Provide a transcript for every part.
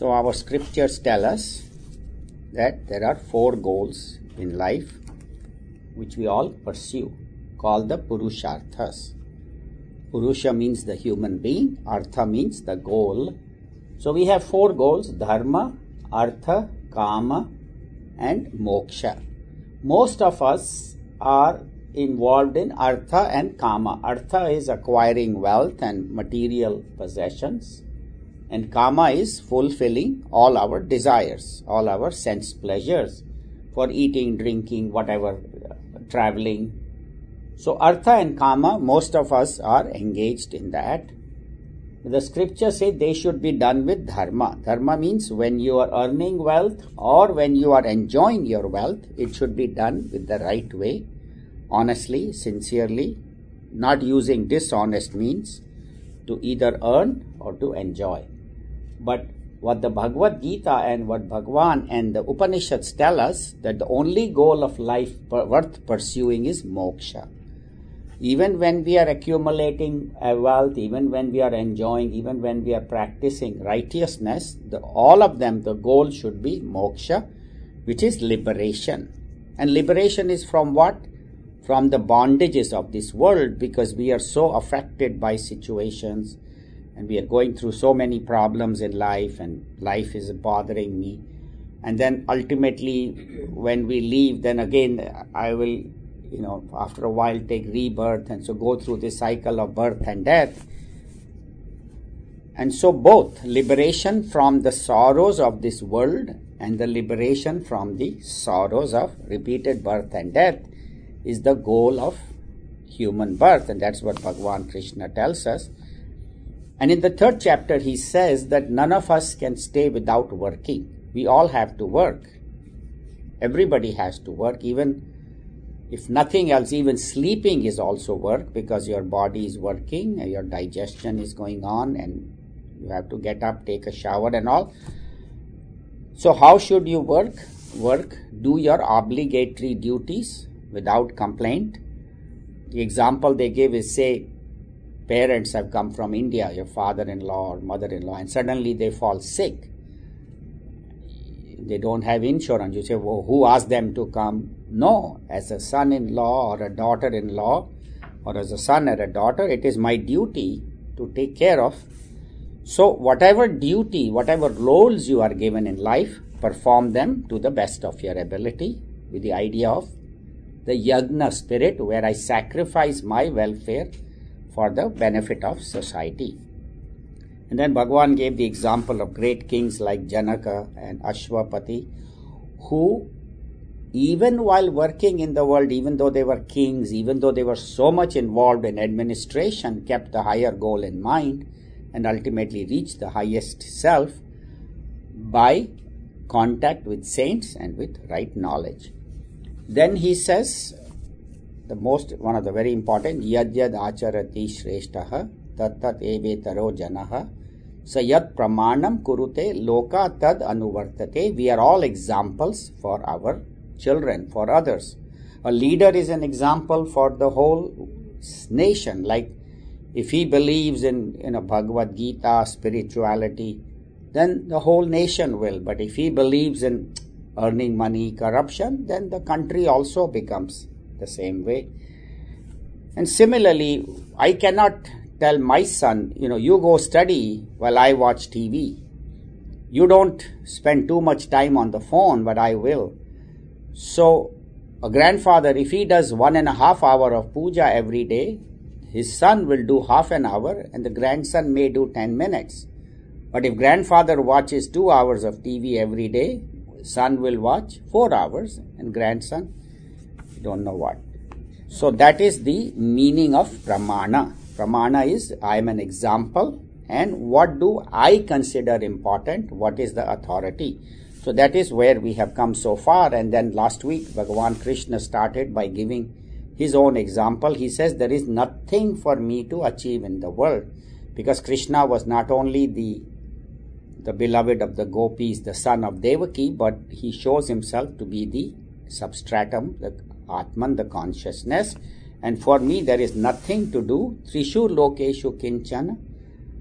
So our scriptures tell us that there are 4 goals in life which we all pursue, called the Purusharthas. Purusha means the human being, Artha means the goal. So we have 4 goals: Dharma, Artha, Kama and Moksha. Most of us are involved in Artha and Kama. Artha is acquiring wealth and material possessions, and Kama is fulfilling all our desires, all our sense pleasures for eating, drinking, whatever, traveling. So Artha and Kama, most of us are engaged in that. The scriptures say they should be done with Dharma. Dharma means when you are earning wealth or when you are enjoying your wealth, it should be done with the right way, honestly, sincerely, not using dishonest means to either earn or to enjoy. But what the Bhagavad Gita and what Bhagavan and the Upanishads tell us, that the only goal of life worth pursuing is moksha. Even when we are accumulating wealth, even when we are enjoying, even when we are practicing righteousness, all of them, the goal should be moksha, which is liberation. And liberation is from what? From the bondages of this world, because we are so affected by situations and we are going through so many problems in life, and life is bothering me. And then ultimately when we leave, then again I will, after a while take rebirth, and so go through this cycle of birth and death. And so both liberation from the sorrows of this world and the liberation from the sorrows of repeated birth and death is the goal of human birth, and that's what Bhagavan Krishna tells us. And in the 3rd chapter he says that none of us can stay without working. We all have to work. Everybody has to work, even if nothing else. Even sleeping is also work, because your body is working, your digestion is going on, and you have to get up, take a shower and all. So how should you work? Do your obligatory duties without complaint. The example they give is, say, parents have come from India, your father-in-law or mother-in-law, and suddenly they fall sick. They don't have insurance. You say, well, who asked them to come? No, as a son-in-law or a daughter-in-law, or as a son or a daughter, it is my duty to take care of. So whatever duty, whatever roles you are given in life, perform them to the best of your ability, with the idea of the yagna spirit, where I sacrifice my welfare for the benefit of society. And then Bhagavan gave the example of great kings like Janaka and Ashwapati, who even while working in the world, even though they were kings, even though they were so much involved in administration, kept the higher goal in mind and ultimately reached the highest self by contact with saints and with right knowledge. Then he says, one of the very important, yad yad acharati shreshtaha tat tat evetaro janaha sayat pramanam kurute loka tad anuvartate. We are all examples for our children, for others. A leader is an example for the whole nation. Like if he believes in Bhagavad Gita, spirituality, then the whole nation will. But if he believes in earning money, corruption, then the country also becomes the same way. And similarly, I cannot tell my son, you go study while I watch TV. You don't spend too much time on the phone, but I will. So a grandfather, if he does 1.5 hours of puja every day, his son will do half an hour and the grandson may do 10 minutes. But if grandfather watches 2 hours of TV every day, son will watch 4 hours and grandson, don't know what. So that is the meaning of pramana. Pramana is, I am an example, and what do I consider important? What is the authority? So that is where we have come so far. And then last week, Bhagavan Krishna started by giving his own example. He says, there is nothing for me to achieve in the world, because Krishna was not only the beloved of the gopis, the son of Devaki, but he shows himself to be the substratum, the Atman, the consciousness. And for me, there is nothing to do. Trishu lokeshu kinchana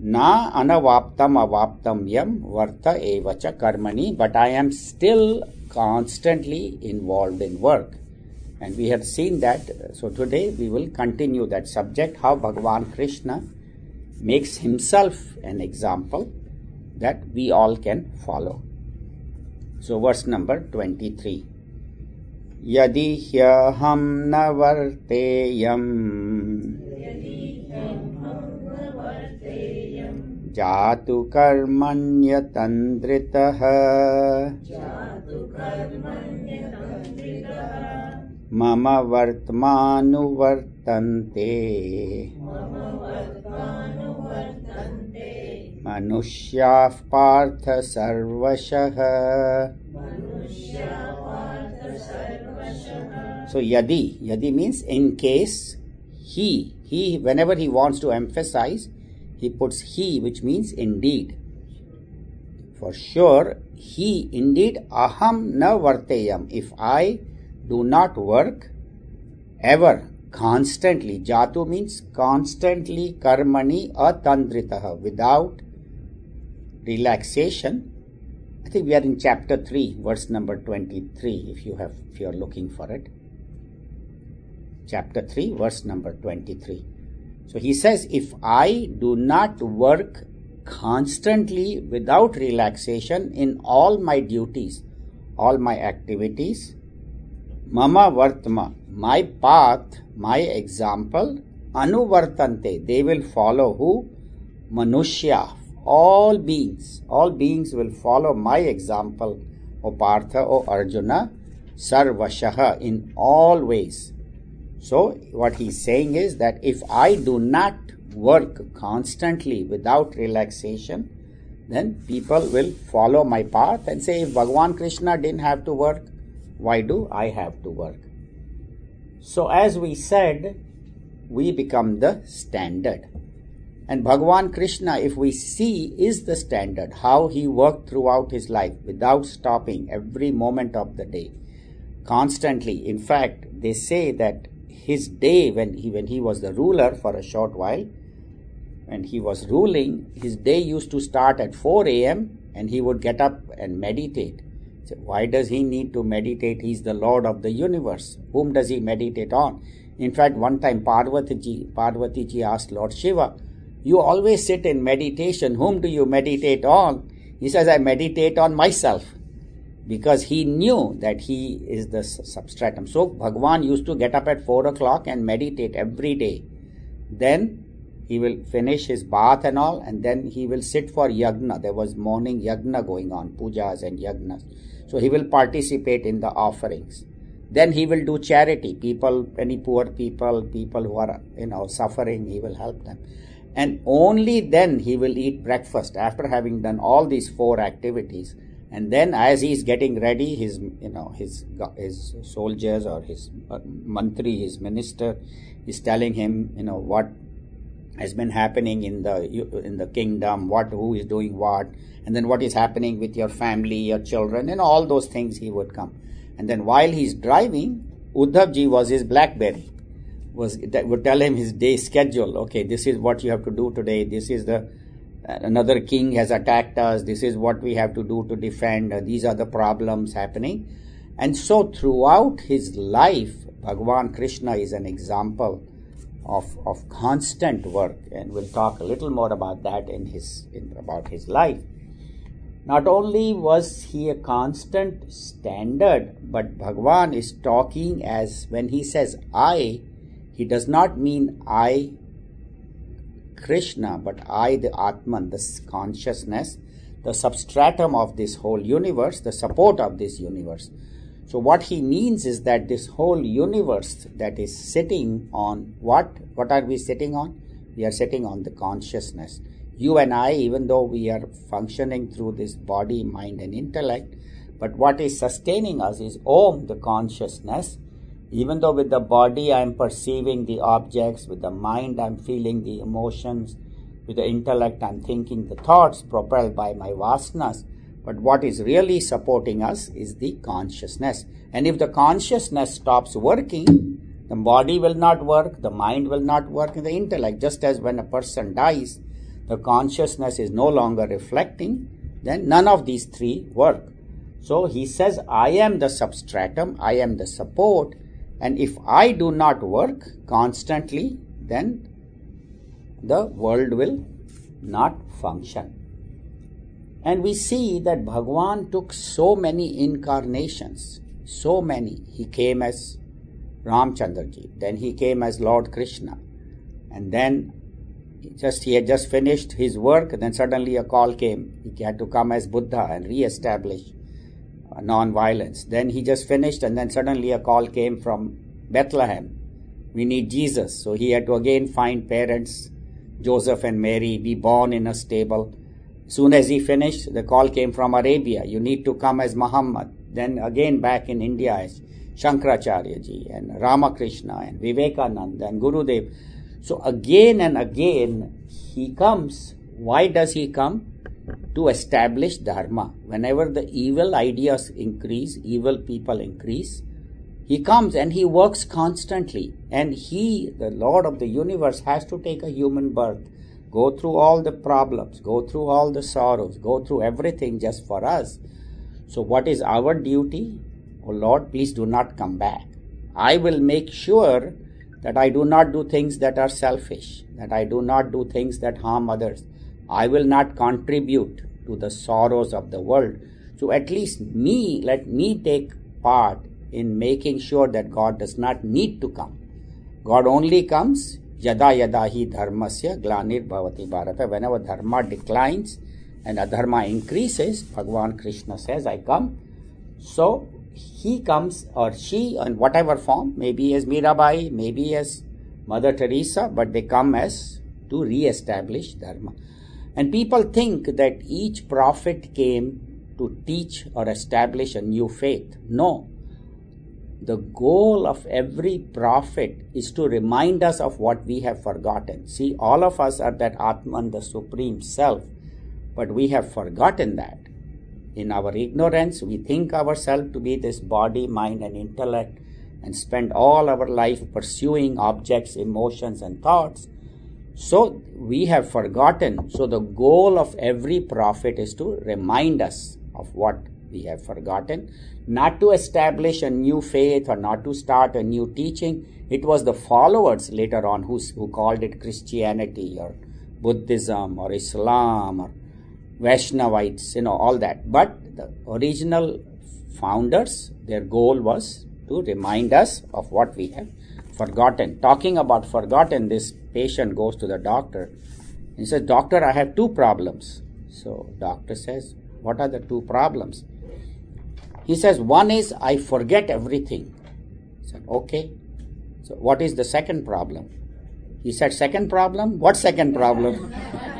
Na anavaptam avaptam yam varta evacha karmani, but I am still constantly involved in work. And we have seen that. So today we will continue that subject, how Bhagavan Krishna makes himself an example that we all can follow. So verse number 23. Yadi hyaham na varteyam jatu karmanya tandritaha mama vartmanu vartante manushya partha sarvashah. So yadi means in case. He whenever he wants to emphasize, he puts he, which means indeed. For sure, he indeed, aham na varteyam, if I do not work ever, constantly. Jatu means constantly, karmani atandritaha, without relaxation. I think we are in chapter 3, verse number 23, if you are looking for it. Chapter 3, verse number 23. So he says, if I do not work constantly without relaxation in all my duties, all my activities, mama vartma, my path, my example, anuvartante, they will follow who? Manushya, all beings will follow my example, O Partha, O Arjuna, sarvashaha, in all ways. So what he is saying is that if I do not work constantly without relaxation, then people will follow my path and say, if Bhagavan Krishna didn't have to work, why do I have to work? So as we said, we become the standard. And Bhagavan Krishna, if we see, is the standard, how he worked throughout his life without stopping every moment of the day, constantly. In fact, they say that his day, when he was the ruler for a short while, when he was ruling, his day used to start at 4 a.m. and he would get up and meditate. So why does he need to meditate? He's the Lord of the universe. Whom does he meditate on? In fact, one time Parvati ji asked Lord Shiva, you always sit in meditation. Whom do you meditate on? He says, I meditate on myself. Because he knew that he is the substratum. So Bhagavan used to get up at 4 o'clock and meditate every day. Then he will finish his bath and all, and then he will sit for yagna. There was morning yagna going on, pujas and yagnas. So he will participate in the offerings. Then he will do charity. People, any poor people who are suffering, he will help them. And only then he will eat breakfast after having done all these 4 activities. And then as he is getting ready, his soldiers or his mantri, his minister, is telling him, what has been happening in the kingdom, who is doing what, and then what is happening with your family, your children, and all those things he would come. And then while he's driving, Uddhav ji was his BlackBerry, would tell him his day schedule. Okay, this is what you have to do today. This is another king has attacked us. This is what we have to do to defend. These are the problems happening. And so throughout his life, Bhagavan Krishna is an example of constant work. And we'll talk a little more about that about his life. Not only was he a constant standard, but Bhagavan is talking as, when he says I, he does not mean I, Krishna, but I, the Atman, the consciousness, the substratum of this whole universe, the support of this universe. So what he means is that this whole universe that is sitting on what? What are we sitting on? We are sitting on the consciousness. You and I, even though we are functioning through this body, mind and intellect, but what is sustaining us is Om, the consciousness. Even though with the body I am perceiving the objects, with the mind I am feeling the emotions, with the intellect I am thinking the thoughts propelled by my vasanas, but what is really supporting us is the consciousness. And if the consciousness stops working, the body will not work, the mind will not work, and the intellect. Just as when a person dies, the consciousness is no longer reflecting, then none of these three work. So he says, I am the substratum, I am the support, and if I do not work constantly, then the world will not function. And we see that Bhagwan took so many incarnations, so many. He came as Ramchandraji, then he came as Lord Krishna, and then he had just finished his work, and then suddenly a call came. He had to come as Buddha and re-establish non-violence. Then he just finished, and then suddenly a call came from Bethlehem. We need Jesus. So he had to again find parents, Joseph and Mary, be born in a stable. Soon as he finished, the call came from Arabia. You need to come as Muhammad. Then again back in India as Shankaracharya ji and Ramakrishna and Vivekananda and Gurudev. So again and again he comes. Why does he come? To establish dharma. Whenever the evil ideas increase, evil people increase, he comes and he works constantly. And he, the Lord of the universe, has to take a human birth, go through all the problems, go through all the sorrows, go through everything just for us. So what is our duty? Oh Lord, please do not come back. I will make sure that I do not do things that are selfish, that I do not do things that harm others. I will not contribute to the sorrows of the world. So at least let me take part in making sure that God does not need to come. God only comes yada yada hi dharmasya glanir bhavati bharata. Whenever dharma declines and adharma increases, Bhagavan Krishna says, I come. So he comes, or she, in whatever form, maybe as Mirabai, maybe as Mother Teresa, but they come as to re-establish dharma. And people think that each prophet came to teach or establish a new faith. No. The goal of every prophet is to remind us of what we have forgotten. See, all of us are that Atman, the Supreme Self, but we have forgotten that. In our ignorance, we think ourselves to be this body, mind, and intellect, and spend all our life pursuing objects, emotions, and thoughts. So we have forgotten. So the goal of every prophet is to remind us of what we have forgotten, not to establish a new faith or not to start a new teaching. It was the followers later on who called it Christianity or Buddhism or Islam or Vaishnavites, all that. But the original founders, their goal was to remind us of what we have forgotten. Talking about forgotten, this patient goes to the doctor and says, Doctor, I have two problems. So doctor says, what are the two problems? He says, one is I forget everything. He said, okay. So what is the second problem? He said, second problem? What second problem?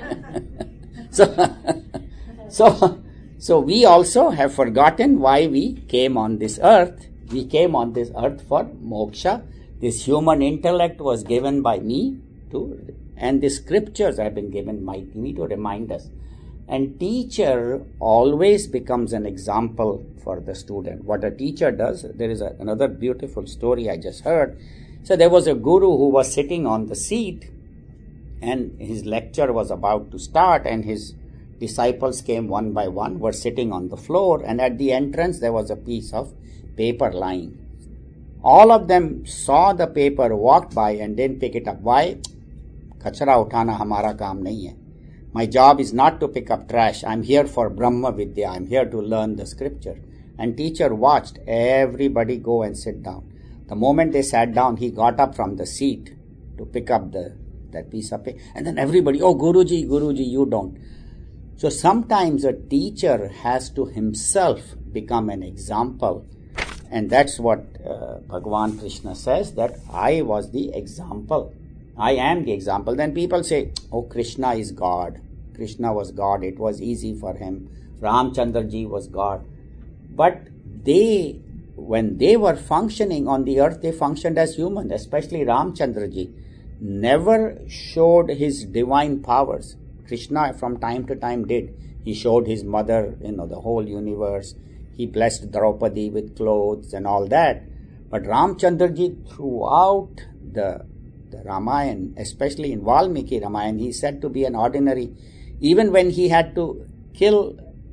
So we also have forgotten why we came on this earth. We came on this earth for moksha. This human intellect was given by me and the scriptures have been given by me to remind us. And teacher always becomes an example for the student. What a teacher does, there is another beautiful story I just heard. So there was a guru who was sitting on the seat and his lecture was about to start, and his disciples came one by one, were sitting on the floor, and at the entrance there was a piece of paper lying. All of them saw the paper, walked by and didn't pick it up. Why? Kachra uthana hamara kaam nahi hai. My job is not to pick up trash. I'm here for Brahma Vidya. I'm here to learn the scripture. And teacher watched everybody go and sit down. The moment they sat down, he got up from the seat to pick up that piece of paper. And then everybody, oh, Guruji, you don't. So sometimes a teacher has to himself become an example. And that's what Bhagavan Krishna says, that I was the example. I am the example. Then people say, oh, Krishna is God. Krishna was God. It was easy for him. Ramchandraji was God. But when they were functioning on the earth, they functioned as human, especially Ramchandraji. Never showed his divine powers. Krishna from time to time did. He showed his mother, the whole universe. He blessed Draupadi with clothes and all that. But Ramchandraji, throughout the the Ramayana, especially in Valmiki Ramayana, he is said to be an ordinary. Even when he had to kill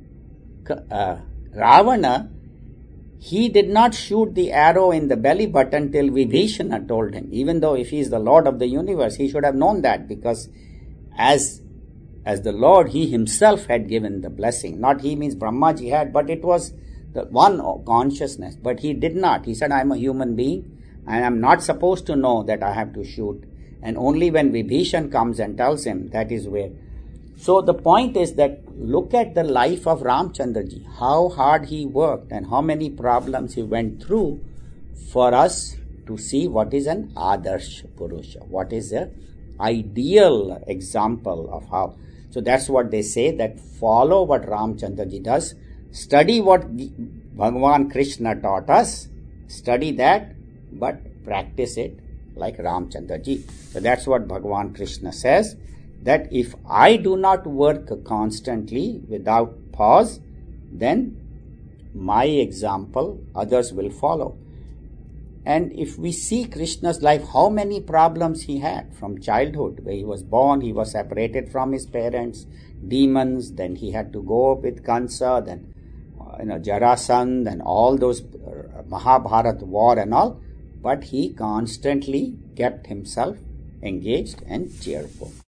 Ravana, he did not shoot the arrow in the belly button till Vibhishana told him. Even though if he is the Lord of the universe, he should have known that, because as the Lord, he himself had given the blessing. Not he means Brahmaji had, but it was the one consciousness. But he did not. He said, I am a human being and I am not supposed to know that I have to shoot. And only when Vibhishan comes and tells him, that is where. So the point is that look at the life of Ramchandraji, how hard he worked and how many problems he went through for us to see what is an Adarsh Purusha, what is an ideal example of how. So that's what they say, that follow what Ramchandraji does, study what Bhagavan Krishna taught us, study that, but practice it like Ramchandraji. So that's what Bhagavan Krishna says, that if I do not work constantly without pause, then my example others will follow. And if we see Krishna's life, how many problems he had from childhood, where he was born, he was separated from his parents, demons, then he had to go with Kansa, then Jarasandh and all those Mahabharata war and all, but he constantly kept himself engaged and cheerful.